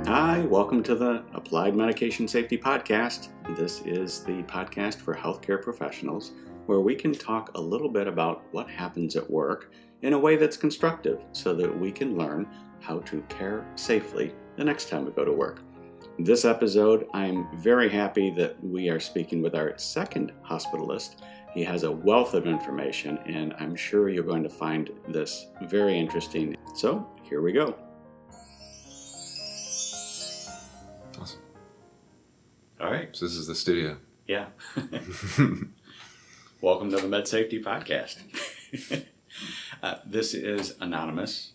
Hi, welcome to the Applied Medication Safety Podcast. This is the podcast for healthcare professionals where we can talk a little bit about what happens at work in a way that's constructive so that we can learn how to care safely the next time we go to work. This episode, I'm very happy that we are speaking with our second hospitalist. He has a wealth of information, and I'm sure you're going to find this very interesting. So, here we go. Awesome. All right. So this is the studio. Yeah. Welcome to the Med Safety Podcast. This is anonymous.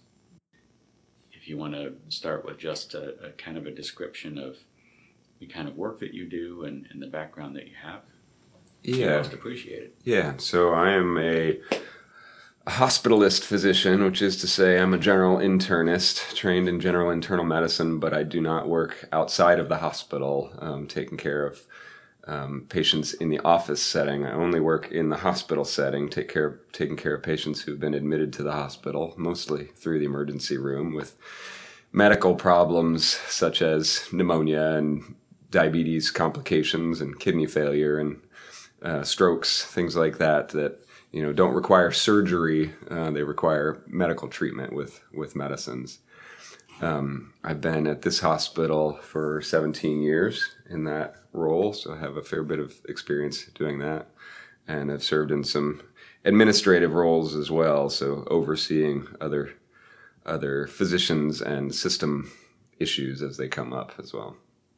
If you want to start with just a kind of a description of the kind of work that you do and the background that you have, Yeah. most appreciated. Yeah. So I am a hospitalist physician, which is to say I'm a general internist, trained in general internal medicine, but I do not work outside of the hospital, taking care of patients in the office setting. I only work in the hospital setting, taking care of patients who've been admitted to the hospital, mostly through the emergency room with medical problems such as pneumonia and diabetes complications and kidney failure and strokes, things like that don't require surgery. They require medical treatment with medicines. I've been at this hospital for 17 years in that role, so I have a fair bit of experience doing that. And I've served in some administrative roles as well, so overseeing other physicians and system issues as they come up as well.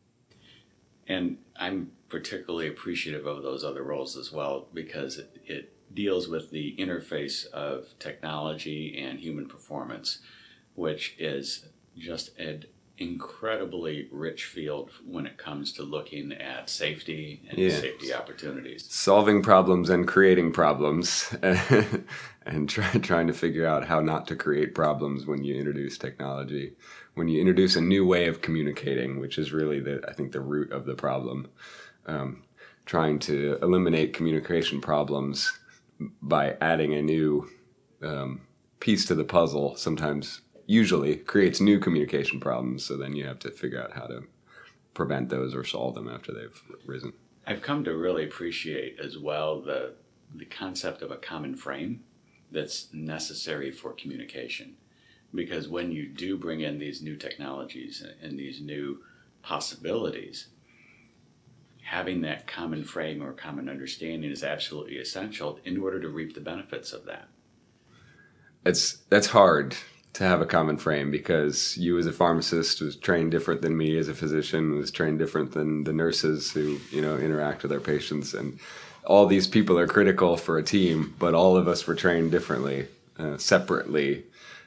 And I'm particularly appreciative of those other roles as well because it deals with the interface of technology and human performance, which is just an incredibly rich field when it comes to looking at safety and safety opportunities. Solving problems and creating problems and trying to figure out how not to create problems when you introduce technology, when you introduce a new way of communicating, which is really I think the root of the problem. Trying to eliminate communication problems by adding a new piece to the puzzle usually creates new communication problems, so then you have to figure out how to prevent those or solve them after they've risen. I've come to really appreciate as well the concept of a common frame that's necessary for communication. Because when you do bring in these new technologies and these new possibilities, having that common frame or common understanding is absolutely essential in order to reap the benefits of that. That's hard to have a common frame because you as a pharmacist was trained different than me as a physician, was trained different than the nurses who, interact with our patients. And all these people are critical for a team, but all of us were trained differently, separately.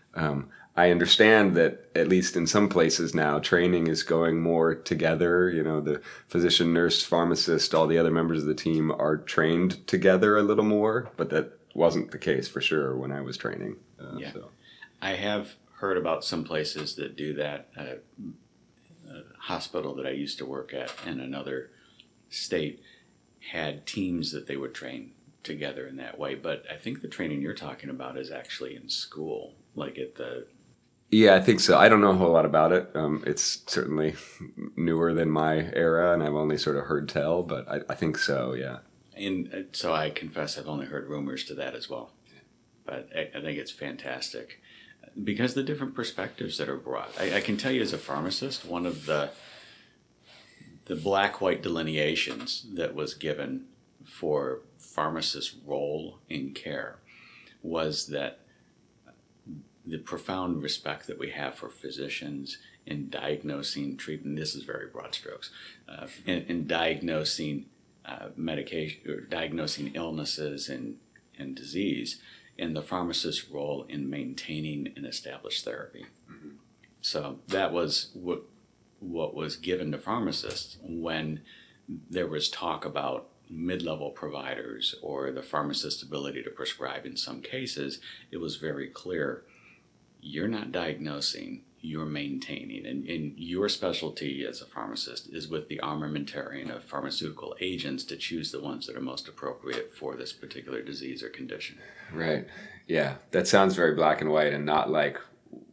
I understand that at least in some places now, training is going more together. The physician, nurse, pharmacist, all the other members of the team are trained together a little more, but that wasn't the case for sure when I was training. So. I have heard about some places that do that. A hospital that I used to work at in another state had teams that they would train together in that way. But I think the training you're talking about is actually in school, like at the... Yeah, I think so. I don't know a whole lot about it. It's certainly newer than my era, and I've only sort of heard tell, but I think so, yeah. And so I confess I've only heard rumors to that as well. But I think it's fantastic because the different perspectives that are brought. I can tell you as a pharmacist, one of the black-white delineations that was given for pharmacists' role in care was that the profound respect that we have for physicians in diagnosing, treatment, this is very broad strokes, in diagnosing medication, or diagnosing illnesses and disease, and the pharmacist's role in maintaining an established therapy. Mm-hmm. So that was what was given to pharmacists when there was talk about mid-level providers or the pharmacist's ability to prescribe in some cases. It was very clear, you're not diagnosing, you're maintaining. And your specialty as a pharmacist is with the armamentarium of pharmaceutical agents to choose the ones that are most appropriate for this particular disease or condition. Right. Yeah. That sounds very black and white and not like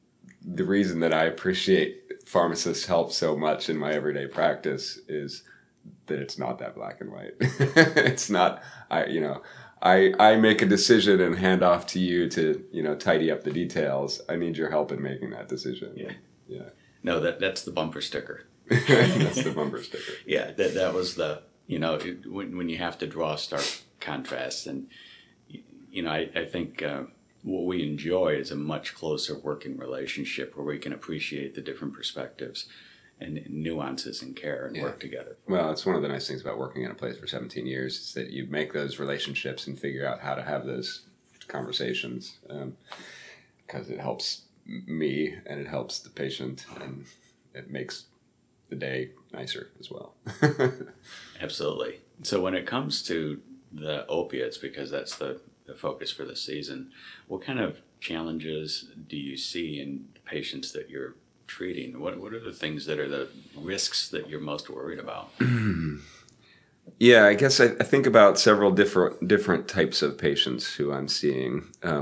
the reason that I appreciate pharmacists' help so much in my everyday practice is that it's not that black and white. It's not, I make a decision and hand off to you to, tidy up the details. I need your help in making that decision. Yeah. Yeah. No, that's the bumper sticker. That's the bumper sticker. Yeah, that was the, when you have to draw a stark contrast. And, I think what we enjoy is a much closer working relationship where we can appreciate the different perspectives and nuances in care and work together. Well, it's one of the nice things about working in a place for 17 years is that you make those relationships and figure out how to have those conversations, because it helps me and it helps the patient and it makes the day nicer as well. Absolutely. So when it comes to the opiates, because that's the focus for the season, what kind of challenges do you see in the patients that you're treating? What are the things that are the risks that you're most worried about? Yeah, I guess I think about several different types of patients who I'm seeing.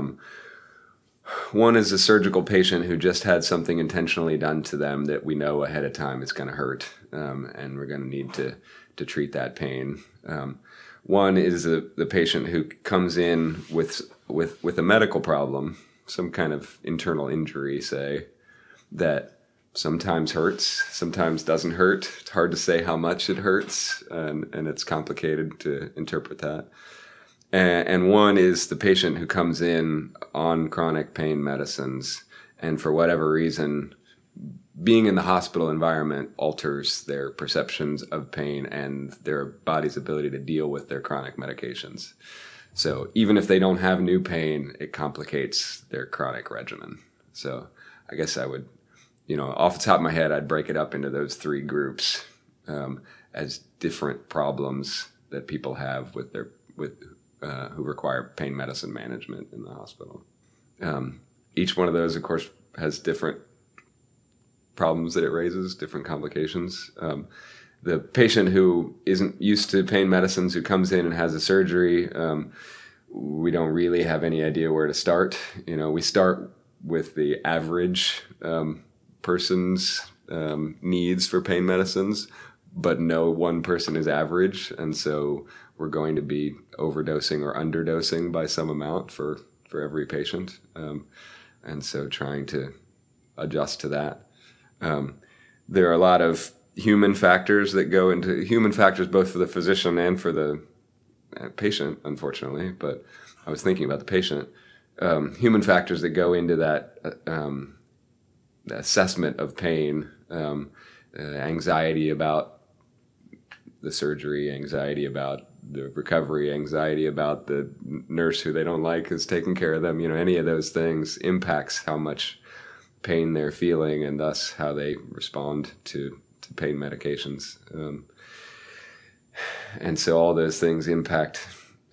One is a surgical patient who just had something intentionally done to them that we know ahead of time is going to hurt, and we're going to need to treat that pain. One is the patient who comes in with a medical problem, some kind of internal injury, say, that sometimes hurts, sometimes doesn't hurt. It's hard to say how much it hurts, and it's complicated to interpret that. And one is the patient who comes in on chronic pain medicines, and for whatever reason, being in the hospital environment alters their perceptions of pain and their body's ability to deal with their chronic medications. So even if they don't have new pain, it complicates their chronic regimen. So I guess I would, off the top of my head, I'd break it up into those three groups as different problems that people have who require pain medicine management in the hospital. Each one of those, of course, has different problems that it raises, different complications. The patient who isn't used to pain medicines, who comes in and has a surgery, we don't really have any idea where to start. We start with the average person's needs for pain medicines, but no one person is average, and so we're going to be overdosing or underdosing by some amount for every patient, and so trying to adjust to that. There are a lot of human factors that go into human factors, both for the physician and for the patient, unfortunately. But I was thinking about the patient. Human factors that go into that assessment of pain, anxiety about the surgery, anxiety about the recovery, anxiety about the nurse who they don't like is taking care of them. Any of those things impacts how much pain they're feeling and thus how they respond to pain medications. And so all those things impact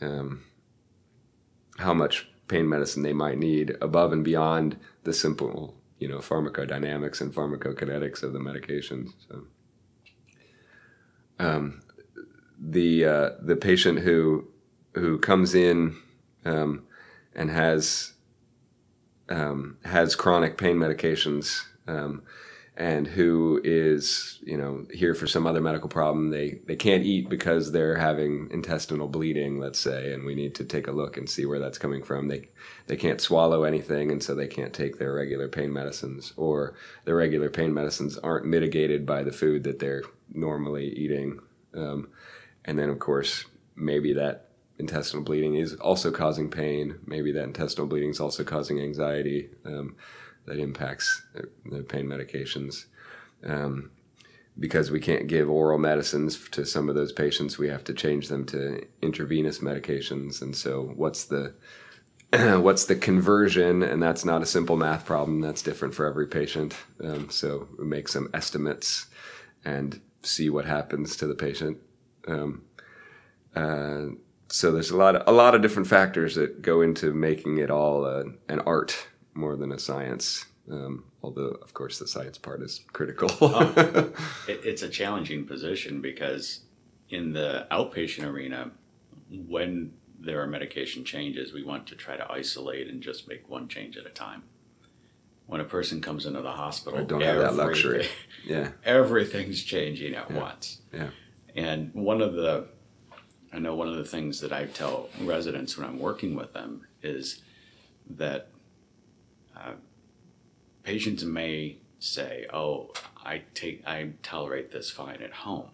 how much pain medicine they might need above and beyond the simple, pharmacodynamics and pharmacokinetics of the medications. So, the patient who comes in and has chronic pain medications, and who is, here for some other medical problem. They can't eat because they're having intestinal bleeding, let's say, and we need to take a look and see where that's coming from. They can't swallow anything, and so they can't take their regular pain medicines, or their regular pain medicines aren't mitigated by the food that they're normally eating. And then, of course, maybe that intestinal bleeding is also causing pain. Maybe that intestinal bleeding is also causing anxiety that impacts the pain medications. Because we can't give oral medicines to some of those patients, we have to change them to intravenous medications. And so what's the conversion? And that's not a simple math problem. That's different for every patient. So we make some estimates and see what happens to the patient. So there's a lot of different factors that go into making it all an art more than a science. Although, of course, the science part is critical. It's a challenging position because in the outpatient arena, when there are medication changes, we want to try to isolate and just make one change at a time. when a person comes into the hospital, I don't have that luxury. Yeah. Everything's changing at once. Yeah. And one of the things that I tell residents when I'm working with them is that patients may say, "Oh, I tolerate this fine at home,"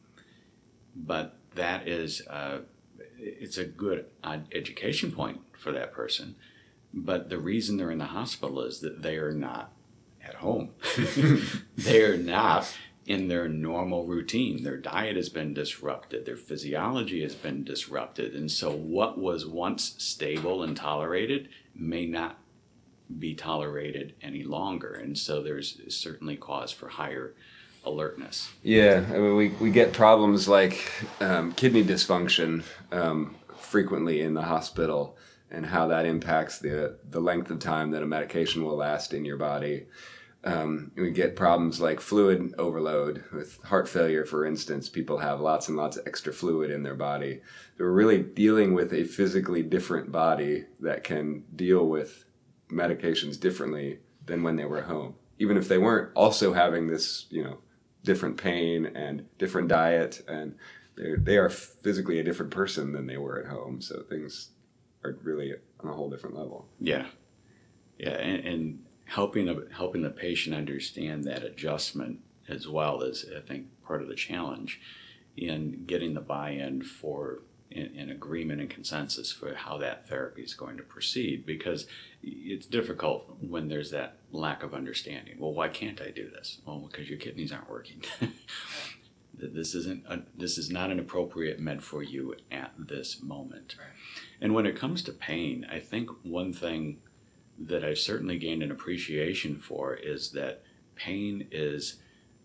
but that is it's a good education point for that person. But the reason they're in the hospital is that they are not at home. They are not in their normal routine. Their diet has been disrupted. Their physiology has been disrupted. And so what was once stable and tolerated may not be tolerated any longer. And so there's certainly cause for higher alertness. Yeah, I mean, we get problems like kidney dysfunction frequently in the hospital, and how that impacts the length of time that a medication will last in your body. We get problems like fluid overload with heart failure, for instance. People have lots and lots of extra fluid in their body. They're really dealing with a physically different body that can deal with medications differently than when they were at home. Even if they weren't also having this, different pain and different diet, and they are physically a different person than they were at home. So things are really on a whole different level. Yeah. And helping the patient understand that adjustment as well is, I think, part of the challenge in getting the buy-in for an agreement and consensus for how that therapy is going to proceed, because it's difficult when there's that lack of understanding. Well, why can't I do this? Well, because your kidneys aren't working. This is not an appropriate med for you at this moment. Right. And when it comes to pain, I think one thing that I've certainly gained an appreciation for is that pain is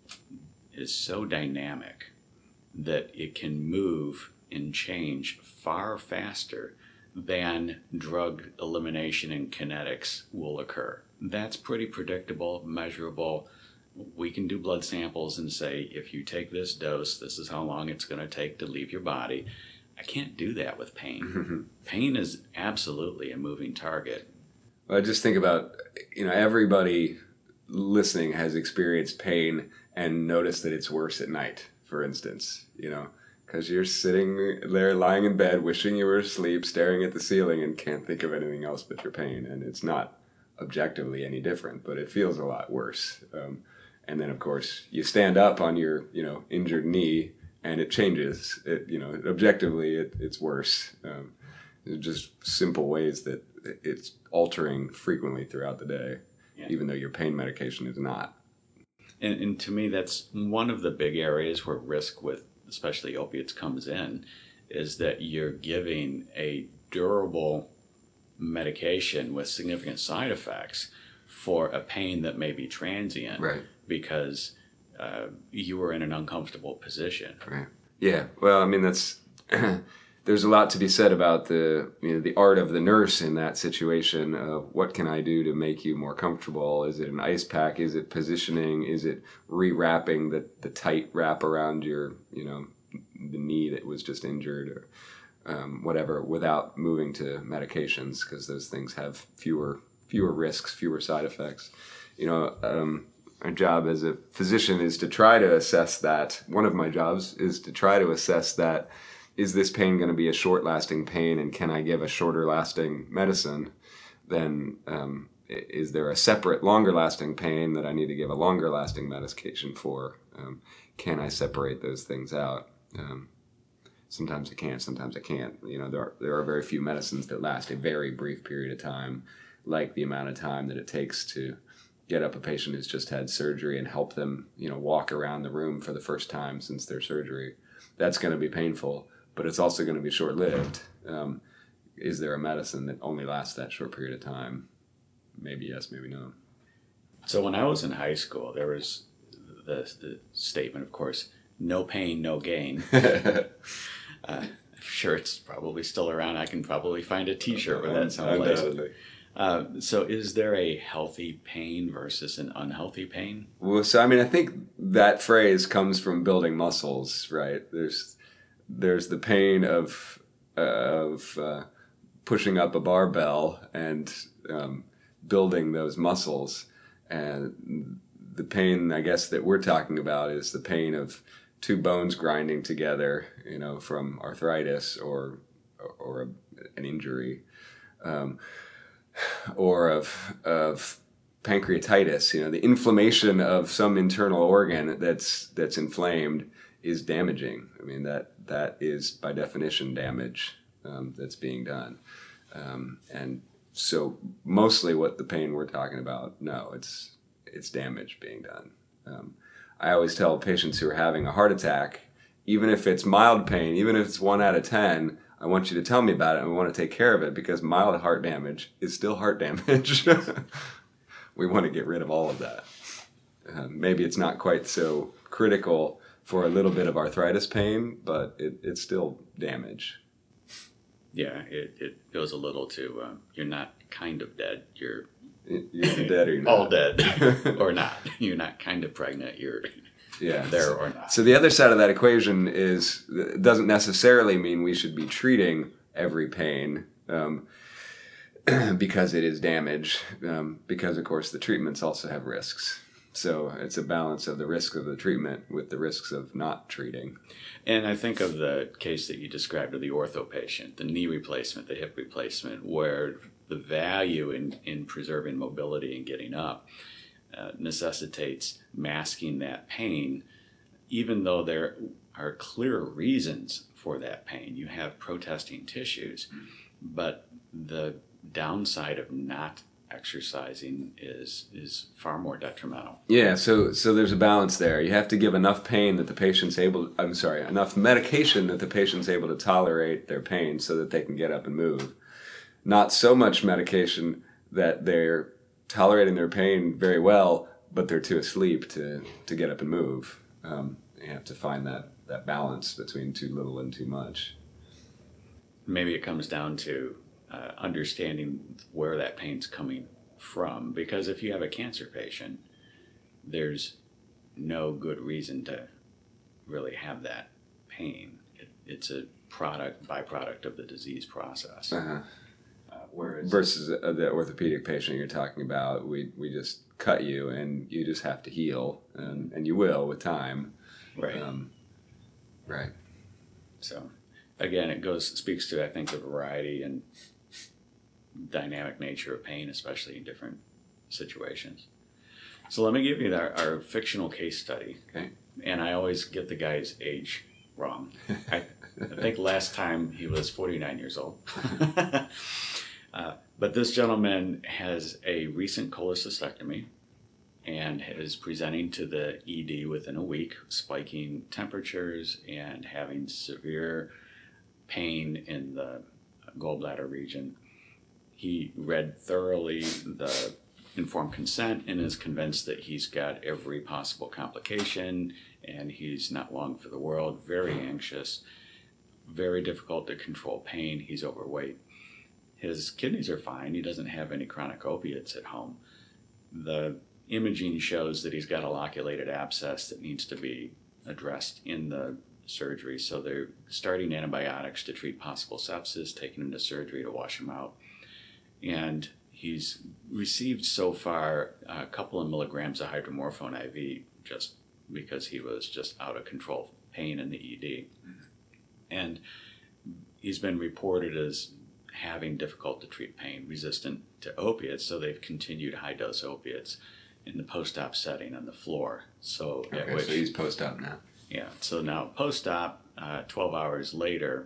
so dynamic that it can move and change far faster than drug elimination and kinetics will occur. That's pretty predictable, measurable. We can do blood samples and say, if you take this dose, this is how long it's going to take to leave your body. I can't do that with pain. Mm-hmm. Pain is absolutely a moving target. I just think about, everybody listening has experienced pain and noticed that it's worse at night, for instance, because you're sitting there lying in bed, wishing you were asleep, staring at the ceiling and can't think of anything else but your pain. And it's not objectively any different, but it feels a lot worse. And then, of course, you stand up on your, injured knee and it changes. Objectively, it's worse. Just simple ways that it's altering frequently throughout the day, even though your pain medication is not. And to me, that's one of the big areas where risk with especially opiates comes in, is that you're giving a durable medication with significant side effects for a pain that may be transient, right? Because you were in an uncomfortable position. Right. Yeah. Well, I mean, that's there's a lot to be said about the art of the nurse in that situation of what can I do to make you more comfortable? Is it an ice pack? Is it positioning? Is it rewrapping the tight wrap around your, the knee that was just injured or whatever, without moving to medications, because those things have fewer risks, fewer side effects. Our job as a physician is to try to assess that. One of my jobs is to try to assess that. Is this pain going to be a short-lasting pain, and can I give a shorter-lasting medicine? Then is there a separate longer-lasting pain that I need to give a longer-lasting medication for? Can I separate those things out? Sometimes I can, sometimes I can't. There are very few medicines that last a very brief period of time, like the amount of time that it takes to get up a patient who's just had surgery and help them, walk around the room for the first time since their surgery. That's going to be painful, but it's also going to be short-lived. Is there a medicine that only lasts that short period of time? Maybe yes, maybe no. So when I was in high school, there was the statement, of course, no pain, no gain. I'm sure it's probably still around. I can probably find a T-shirt with that someplace. So is there a healthy pain versus an unhealthy pain? Well, so I think that phrase comes from building muscles, right? There's the pain of pushing up a barbell and building those muscles. And the pain, I guess, that we're talking about is the pain of two bones grinding together, from arthritis or an injury, or of pancreatitis. The inflammation of some internal organ that's inflamed is damaging. I mean, that is by definition damage that's being done. And so mostly what the pain we're talking about, no, it's damage being done. I always tell patients who are having a heart attack, even if it's mild pain, even if it's 1 out of 10, I want you to tell me about it and we want to take care of it, because mild heart damage is still heart damage. We want to get rid of all of that. Maybe it's not quite so critical for a little bit of arthritis pain, but it's still damage. Yeah, it goes a little to you're not kind of dead, you're dead or you're not. All dead or not. You're not kind of pregnant, you're there or not. So the other side of that equation doesn't necessarily mean we should be treating every pain because it is damage, because of course the treatments also have risks. So it's a balance of the risk of the treatment with the risks of not treating. And I think of the case that you described of the ortho patient, the knee replacement, the hip replacement, where the value in preserving mobility and getting up necessitates masking that pain, even though there are clear reasons for that pain. You have protesting tissues, but the downside of not exercising is far more detrimental. Yeah, so there's a balance there. You have to give enough pain that enough medication that the patient's able to tolerate their pain so that they can get up and move. Not so much medication that they're tolerating their pain very well, but they're too asleep to get up and move. You have to find that balance between too little and too much. Maybe it comes down to understanding where that pain's coming from, because if you have a cancer patient, there's no good reason to really have that pain. It's a byproduct of the disease process. Versus the orthopedic patient you're talking about, we just cut you and you just have to heal, and you will with time. Right. Right. So again, speaks to, I think, the variety and dynamic nature of pain, especially in different situations. So let me give you our fictional case study. Okay. And I always get the guy's age wrong. I think last time he was 49 years old. But this gentleman has a recent cholecystectomy and is presenting to the ED within a week, spiking temperatures and having severe pain in the gallbladder region. He read thoroughly the informed consent and is convinced that he's got every possible complication and he's not long for the world, very anxious, very difficult to control pain. He's overweight. His kidneys are fine. He doesn't have any chronic opiates at home. The imaging shows that he's got a loculated abscess that needs to be addressed in the surgery. So they're starting antibiotics to treat possible sepsis, taking him to surgery to wash him out. And he's received so far a couple of milligrams of hydromorphone IV just because he was just out of control pain in the ED. And he's been reported as having difficult to treat pain, resistant to opiates, so they've continued high-dose opiates in the post-op setting on the floor. So he's post-op now. Yeah, so now post-op, 12 hours later,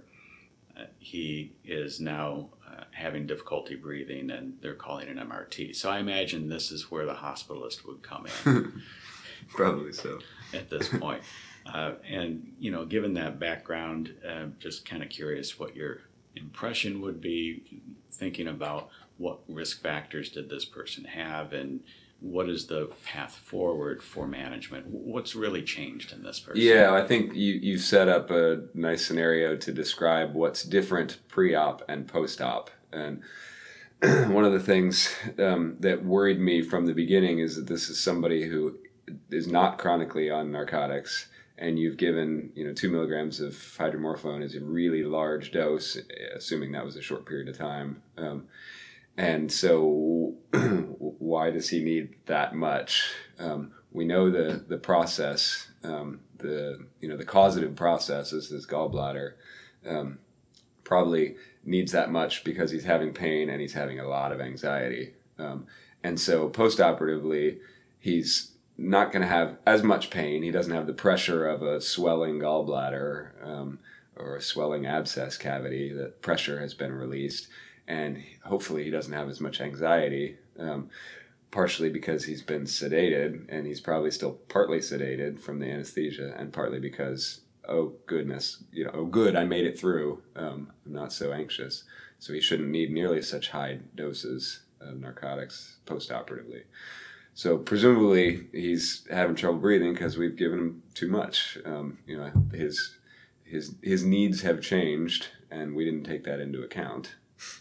he is now having difficulty breathing, and they're calling an MRT. So I imagine this is where the hospitalist would come in. Probably so. At this point. And, given that background, just kind of curious what your impression would be, thinking about what risk factors did this person have and what is the path forward for management? What's really changed in this person? Yeah, I think you set up a nice scenario to describe what's different pre-op and post-op. And one of the things that worried me from the beginning is that this is somebody who is not chronically on narcotics, and you've given 2 milligrams of hydromorphone is a really large dose, assuming that was a short period of time. And so why does he need that much? We know the process, the causative process is his gallbladder. Probably needs that much because he's having pain and he's having a lot of anxiety. And so postoperatively, he's not going to have as much pain. He doesn't have the pressure of a swelling gallbladder or a swelling abscess cavity. That pressure has been released. And hopefully he doesn't have as much anxiety, partially because he's been sedated, and he's probably still partly sedated from the anesthesia, and partly because, oh goodness, oh good, I made it through. I'm not so anxious. So he shouldn't need nearly such high doses of narcotics postoperatively. So presumably he's having trouble breathing because we've given him too much. His needs have changed, and we didn't take that into account.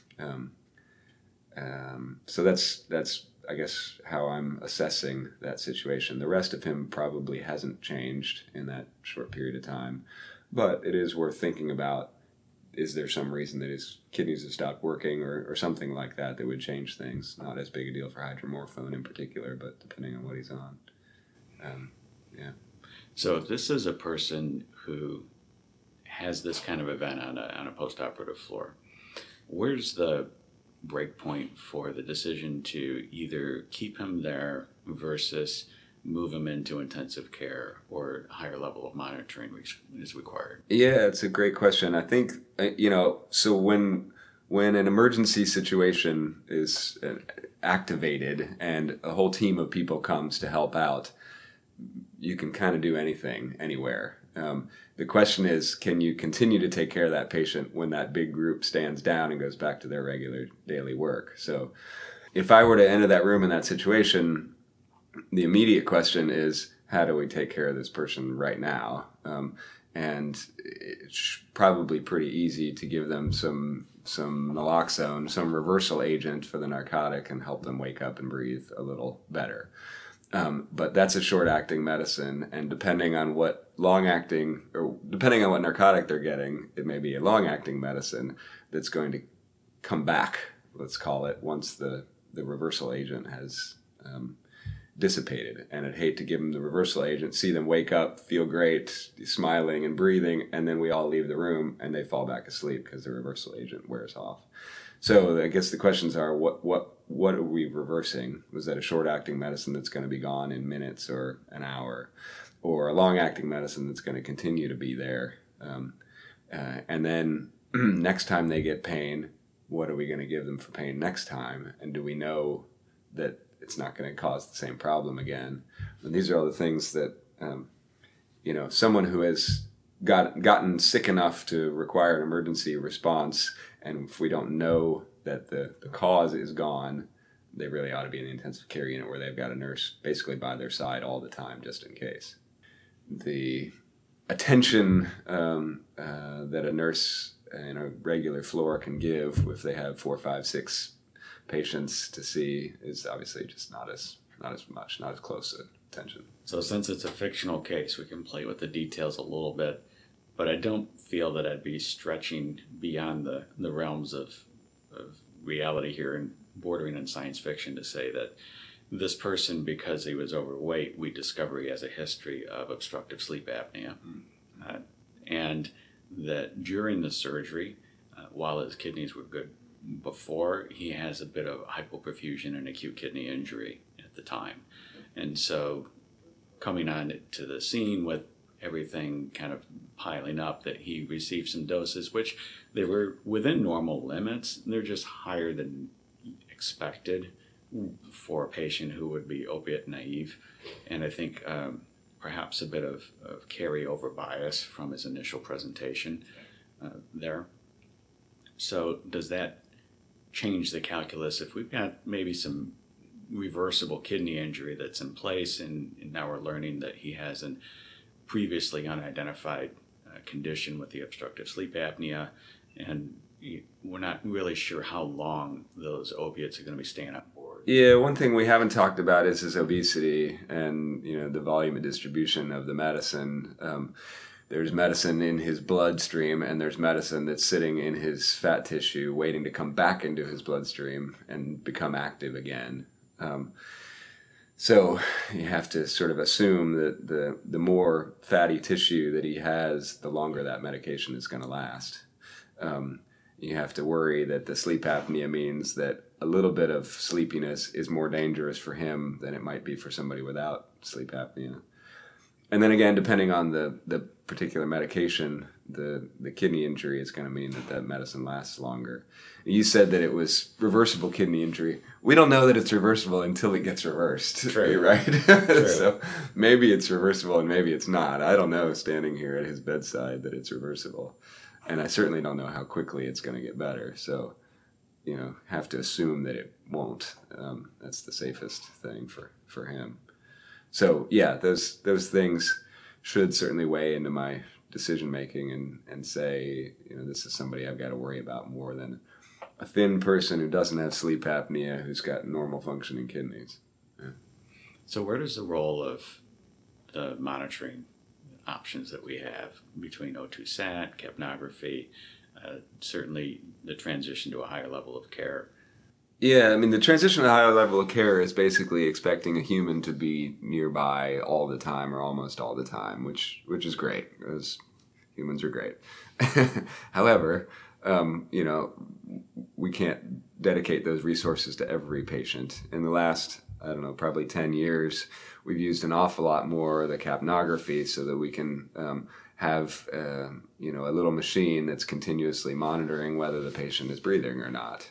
So that's I guess how I'm assessing that situation. The rest of him probably hasn't changed in that short period of time, but it is worth thinking about. Is there some reason that his kidneys have stopped working or something like that would change things? Not as big a deal for hydromorphone in particular, but depending on what he's on. So if this is a person who has this kind of event on a postoperative floor, where's the break point for the decision to either keep him there versus move him into intensive care or a higher level of monitoring is required? Yeah, it's a great question. I think, so when an emergency situation is activated and a whole team of people comes to help out, you can kind of do anything, anywhere. The question is, can you continue to take care of that patient when that big group stands down and goes back to their regular daily work? So if I were to enter that room in that situation, the immediate question is, how do we take care of this person right now? And it's probably pretty easy to give them some naloxone, some reversal agent for the narcotic, and help them wake up and breathe a little better. But that's a short-acting medicine, and depending on what narcotic they're getting, it may be a long-acting medicine that's going to come back, let's call it, once the reversal agent has dissipated. And I'd hate to give them the reversal agent, see them wake up, feel great, smiling and breathing, and then we all leave the room and they fall back asleep because the reversal agent wears off. So I guess the questions are, what are we reversing? Was that a short-acting medicine that's going to be gone in minutes or an hour, or a long-acting medicine that's going to continue to be there? And then next time they get pain, what are we going to give them for pain next time? And do we know that it's not going to cause the same problem again? And these are all the things that, someone who has gotten sick enough to require an emergency response, and if we don't know that the cause is gone, they really ought to be in the intensive care unit where they've got a nurse basically by their side all the time, just in case. The attention that a nurse in a regular floor can give if they have 4, 5, 6 patients to see is obviously just not as close attention. So since it's a fictional case, we can play with the details a little bit, but I don't feel that I'd be stretching beyond the realms of reality here and bordering on science fiction to say that this person, because he was overweight, we discover he has a history of obstructive sleep apnea. And that during the surgery, while his kidneys were good before, he has a bit of hypoperfusion and acute kidney injury at the time. And so coming on to the scene with everything kind of piling up, that he received some doses, which they were within normal limits. They're just higher than expected for a patient who would be opiate naive. And I think perhaps a bit of carryover bias from his initial presentation there. So does that change the calculus if we've got maybe some reversible kidney injury that's in place, and now we're learning that he has an previously unidentified condition with the obstructive sleep apnea, and we're not really sure how long those opiates are going to be staying on board? Yeah, one thing we haven't talked about is his obesity and the volume and distribution of the medicine. there's medicine in his bloodstream, and there's medicine that's sitting in his fat tissue waiting to come back into his bloodstream and become active again. So you have to sort of assume that the more fatty tissue that he has, the longer that medication is going to last. You have to worry that the sleep apnea means that a little bit of sleepiness is more dangerous for him than it might be for somebody without sleep apnea. And then again, depending on the particular medication, the kidney injury is going to mean that medicine lasts longer. You said that it was reversible kidney injury. We don't know that it's reversible until it gets reversed. True. Right? True. So maybe it's reversible and maybe it's not. I don't know, standing here at his bedside, that it's reversible. And I certainly don't know how quickly it's going to get better. So, have to assume that it won't. That's the safest thing for him. So, yeah, those things should certainly weigh into my decision making and say, this is somebody I've got to worry about more than a thin person who doesn't have sleep apnea who's got normal functioning kidneys. Yeah. So where does the role of the monitoring options that we have between O2-SAT, capnography, certainly the transition to a higher level of care? Yeah, I mean, the transition to a higher level of care is basically expecting a human to be nearby all the time or almost all the time, which is great, because humans are great. However, we can't dedicate those resources to every patient. In the last, probably 10 years, we've used an awful lot more of the capnography so that we can have a little machine that's continuously monitoring whether the patient is breathing or not.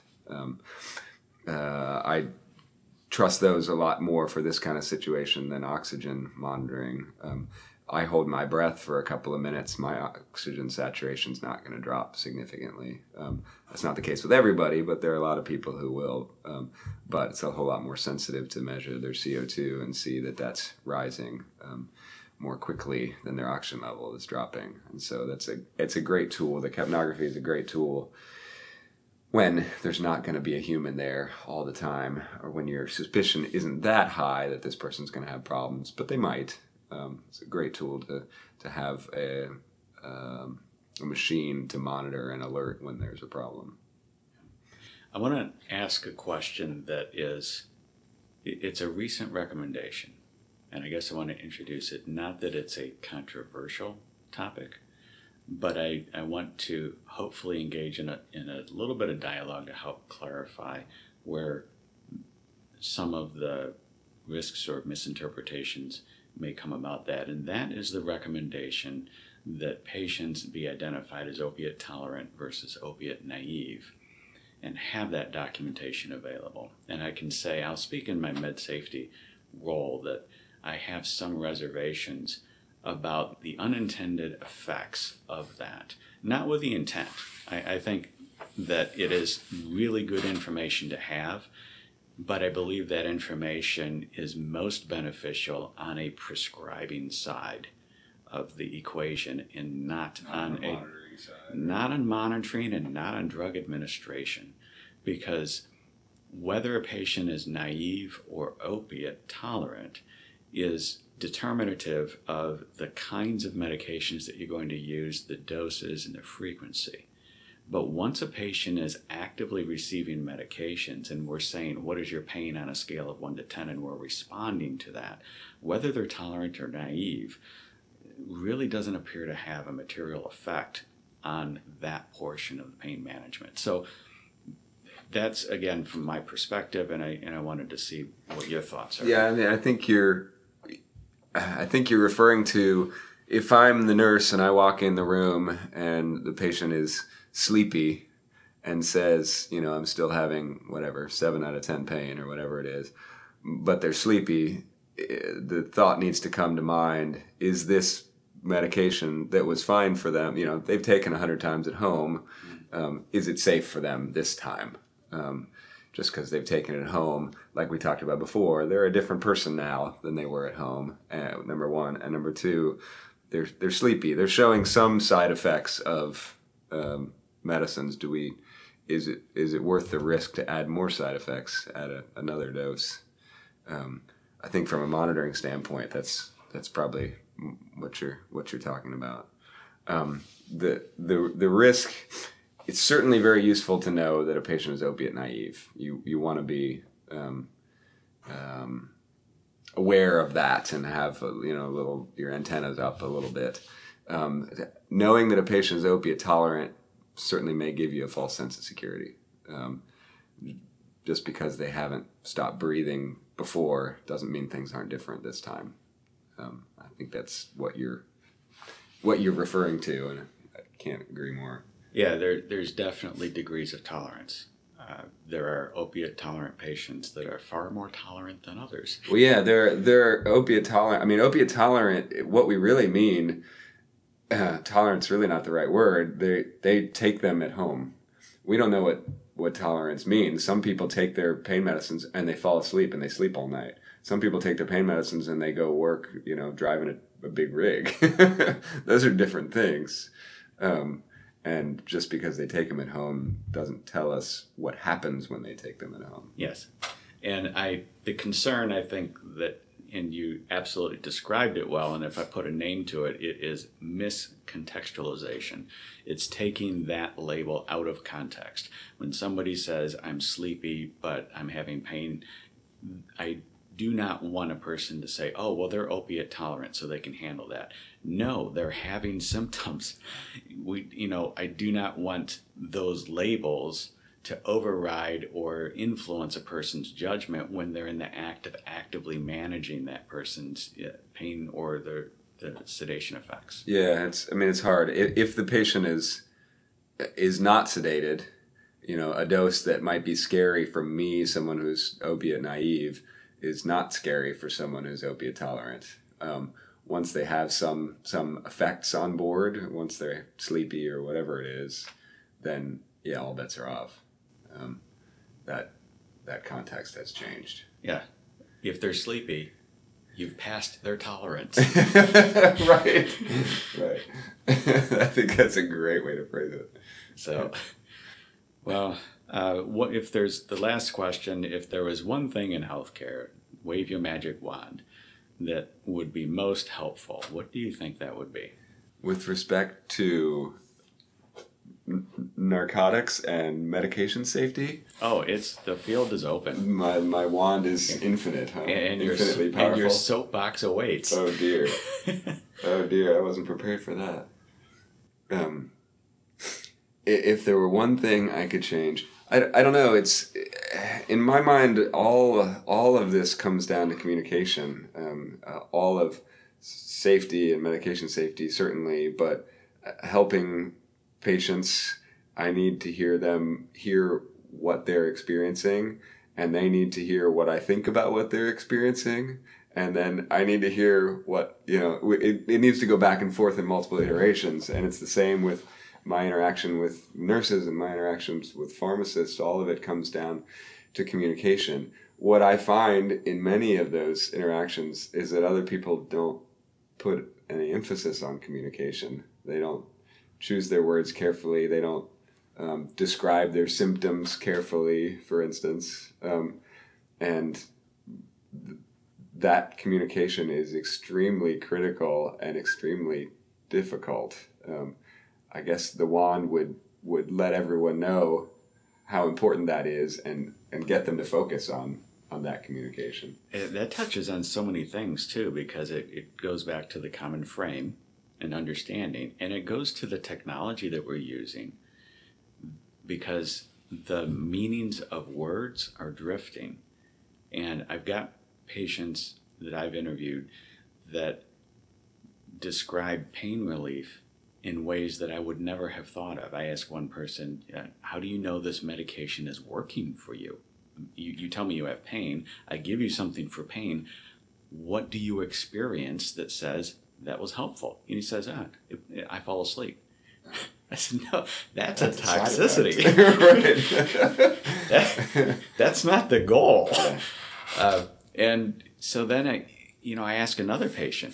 I trust those a lot more for this kind of situation than oxygen monitoring. I hold my breath for a couple of minutes, my oxygen saturation is not going to drop significantly. That's not the case with everybody, but there are a lot of people who will. But it's a whole lot more sensitive to measure their CO2 and see that that's rising more quickly than their oxygen level is dropping. And so it's a great tool. The capnography is a great tool when there's not going to be a human there all the time, or when your suspicion isn't that high that this person's going to have problems, but they might. It's a great tool to have a machine to monitor and alert when there's a problem. I want to ask a question that it's a recent recommendation, and I guess I want to introduce it, not that it's a controversial topic, but I want to hopefully engage in a little bit of dialogue to help clarify where some of the risks or misinterpretations may come about that. And that is the recommendation that patients be identified as opiate tolerant versus opiate naive and have that documentation available. And I can say, I'll speak in my med safety role, that I have some reservations about the unintended effects of that. Not with the intent. I think that it is really good information to have, but I believe that information is most beneficial on a prescribing side of the equation and not on monitoring and not on drug administration. Because whether a patient is naive or opiate tolerant is determinative of the kinds of medications that you're going to use, the doses, and the frequency. But once a patient is actively receiving medications and we're saying, what is your pain on a scale of 1 to 10, and we're responding to that, whether they're tolerant or naive, really doesn't appear to have a material effect on that portion of the pain management. So that's, again, from my perspective, and I wanted to see what your thoughts are. Yeah, I mean, I think you're referring to, if I'm the nurse and I walk in the room and the patient is sleepy and says, I'm still having 7 out of 10 pain or whatever it is, but they're sleepy, the thought needs to come to mind, is this medication that was fine for them, they've taken 100 times at home, is it safe for them this time? Just because they've taken it home, like we talked about before, they're a different person now than they were at home, number one. And number two, they're sleepy. They're showing some side effects of medicines. Is it worth the risk to add more side effects at another dose? I think from a monitoring standpoint, that's probably what you're talking about. The risk, it's certainly very useful to know that a patient is opiate naive. You want to be aware of that and have your antennas up a little bit. Knowing that a patient is opiate tolerant certainly may give you a false sense of security. Just because they haven't stopped breathing before doesn't mean things aren't different this time. I think that's what you're referring to, and I can't agree more. Yeah, there's definitely degrees of tolerance. There are opiate tolerant patients that are far more tolerant than others. Well, yeah, they're opiate tolerant. I mean, opiate tolerant, what we really mean, tolerance really not the right word. They take them at home. We don't know what tolerance means. Some people take their pain medicines and they fall asleep and they sleep all night. Some people take their pain medicines and they go work, driving a big rig. Those are different things. And just because they take them at home doesn't tell us what happens when they take them at home. Yes. And the concern, I think that, and you absolutely described it well, and if I put a name to it, it is miscontextualization. It's taking that label out of context. When somebody says, I'm sleepy, but I'm having pain, I do not want a person to say, oh, well, they're opiate tolerant, so they can handle that. No, they're having symptoms. I do not want those labels to override or influence a person's judgment when they're in the act of actively managing that person's pain or the sedation effects. Yeah, it's hard. If the patient is not sedated, a dose that might be scary for me, someone who's opiate naive, is not scary for someone who's opiate tolerant. Once they have some effects on board, once they're sleepy or whatever it is, then yeah, all bets are off. That context has changed. Yeah. If they're sleepy, you've passed their tolerance. Right. I think that's a great way to phrase it. So, well, what if there's the last question? If there was one thing in healthcare, wave your magic wand, that would be most helpful, what do you think that would be? With respect to narcotics and medication safety? Oh, the field is open. My wand is infinite, huh? And infinitely powerful. And your soapbox awaits. Oh dear. Oh dear, I wasn't prepared for that. If there were one thing I could change, I don't know. It's in my mind, all of this comes down to communication. All of safety and medication safety, certainly, but helping patients, I need to hear what they're experiencing, and they need to hear what I think about what they're experiencing, and then I need to hear what, it needs to go back and forth in multiple iterations, and it's the same with my interaction with nurses and my interactions with pharmacists. All of it comes down to communication. What I find in many of those interactions is that other people don't put any emphasis on communication. They don't choose their words carefully. They don't describe their symptoms carefully, for instance. And that communication is extremely critical and extremely difficult. I guess the wand would let everyone know how important that is and get them to focus on that communication. That touches on so many things, too, because it goes back to the common frame and understanding, and it goes to the technology that we're using, because the meanings of words are drifting. And I've got patients that I've interviewed that describe pain relief in ways that I would never have thought of. I asked one person, how do you know this medication is working for you? You tell me you have pain. I give you something for pain. What do you experience that says that was helpful? And he says, I fall asleep. I said, no, that's a toxicity. That's not the goal. And so then I ask another patient,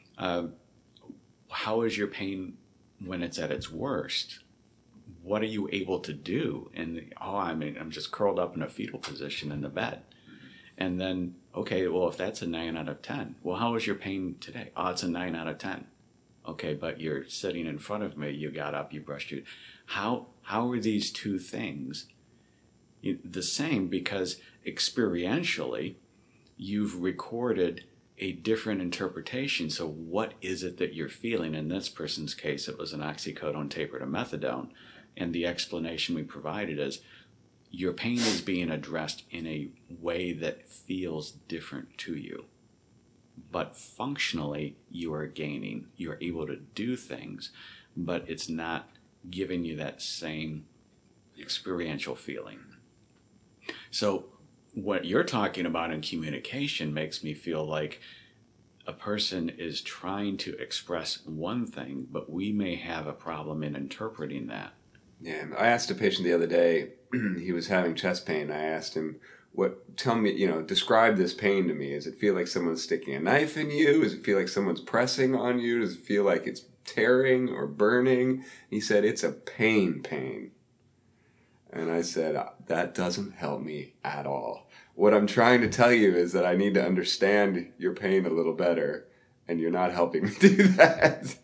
how is your pain when it's at its worst? What are you able to do? And I'm just curled up in a fetal position in the bed. And then, okay, well, if that's a 9 out of 10, well, how is your pain today? Oh, it's a 9 out of 10. Okay, but you're sitting in front of me, you got up, you brushed your... How are these two things the same? Because experientially, you've recorded a different interpretation. So what is it that you're feeling? In this person's case, it was an oxycodone tapered to methadone. And the explanation we provided is your pain is being addressed in a way that feels different to you. But functionally, you are gaining. You're able to do things, but it's not giving you that same experiential feeling. So what you're talking about in communication makes me feel like a person is trying to express one thing, but we may have a problem in interpreting that. Yeah, I asked a patient the other day, he was having chest pain. I asked him, tell me, describe this pain to me. Does it feel like someone's sticking a knife in you? Does it feel like someone's pressing on you? Does it feel like it's tearing or burning? He said, it's a pain. And I said, that doesn't help me at all. What I'm trying to tell you is that I need to understand your pain a little better, and you're not helping me do that.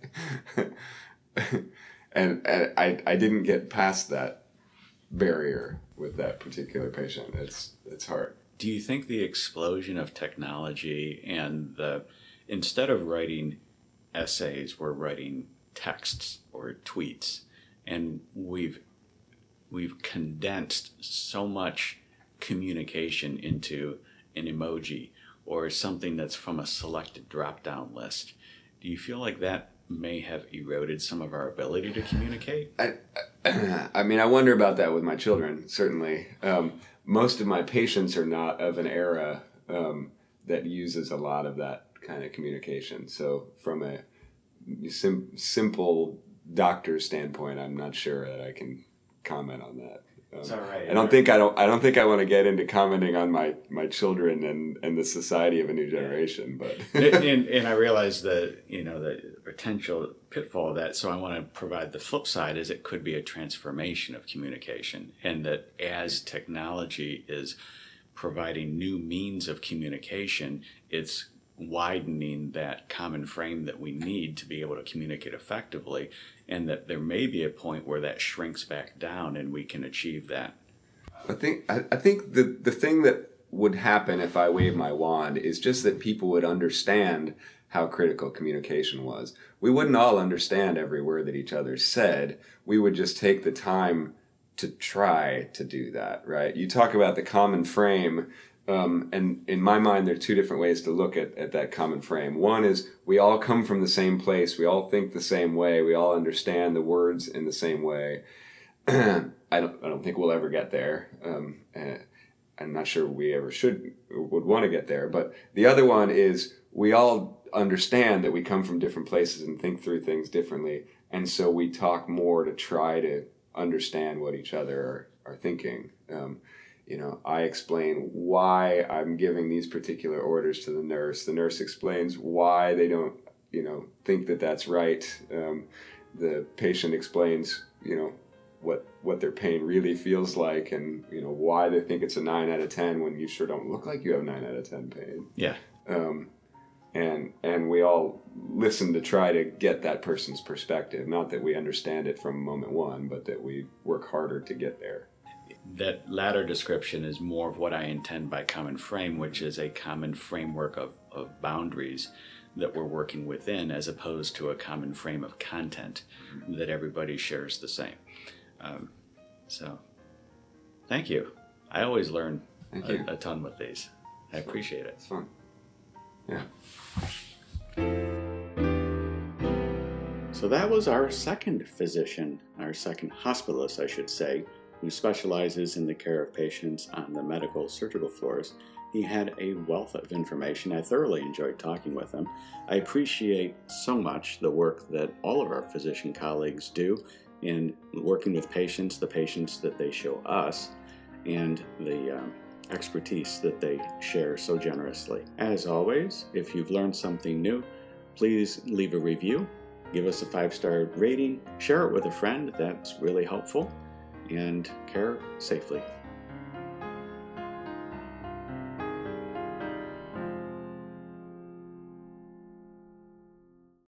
and I didn't get past that barrier with that particular patient. It's hard. Do you think the explosion of technology and instead of writing essays, we're writing texts or tweets, and we've condensed so much communication into an emoji or something that's from a selected drop-down list? Do you feel like that may have eroded some of our ability to communicate? I mean, I wonder about that with my children, certainly. Most of my patients are not of an era that uses a lot of that kind of communication. So from a simple doctor standpoint, I'm not sure that I can comment on that. It's all right. I don't think I want to get into commenting on my children and the society of a new generation, but and I realize that the potential pitfall of that. So I want to provide the flip side: is it could be a transformation of communication, and that as technology is providing new means of communication, it's widening that common frame that we need to be able to communicate effectively, and that there may be a point where that shrinks back down and we can achieve that. I think the thing that would happen if I wave my wand is just that people would understand how critical communication was. We wouldn't all understand every word that each other said. We would just take the time to try to do that, right? You talk about the common frame. And in my mind, there are two different ways to look at that common frame. One is we all come from the same place. We all think the same way. We all understand the words in the same way. I don't think we'll ever get there. I'm not sure we ever would want to get there. But the other one is we all understand that we come from different places and think through things differently. And so we talk more to try to understand what each other are thinking. I explain why I'm giving these particular orders to the nurse. The nurse explains why they don't, think that that's right. The patient explains, what their pain really feels like, and why they think it's a 9 out of 10 when you sure don't look like you have 9 out of 10 pain. Yeah. And we all listen to try to get that person's perspective. Not that we understand it from moment one, but that we work harder to get there. That latter description is more of what I intend by common frame, which is a common framework of boundaries that we're working within, as opposed to a common frame of content that everybody shares the same. So thank you. I always learn a ton with these. I appreciate it. It's fun. Yeah. So that was our second physician, our second hospitalist, I should say, who specializes in the care of patients on the medical surgical floors. He had a wealth of information. I thoroughly enjoyed talking with him. I appreciate so much the work that all of our physician colleagues do in working with patients, the patients that they show us, and the expertise that they share so generously. As always, if you've learned something new, please leave a review, give us a 5-star rating, share it with a friend. That's really helpful. And care safely.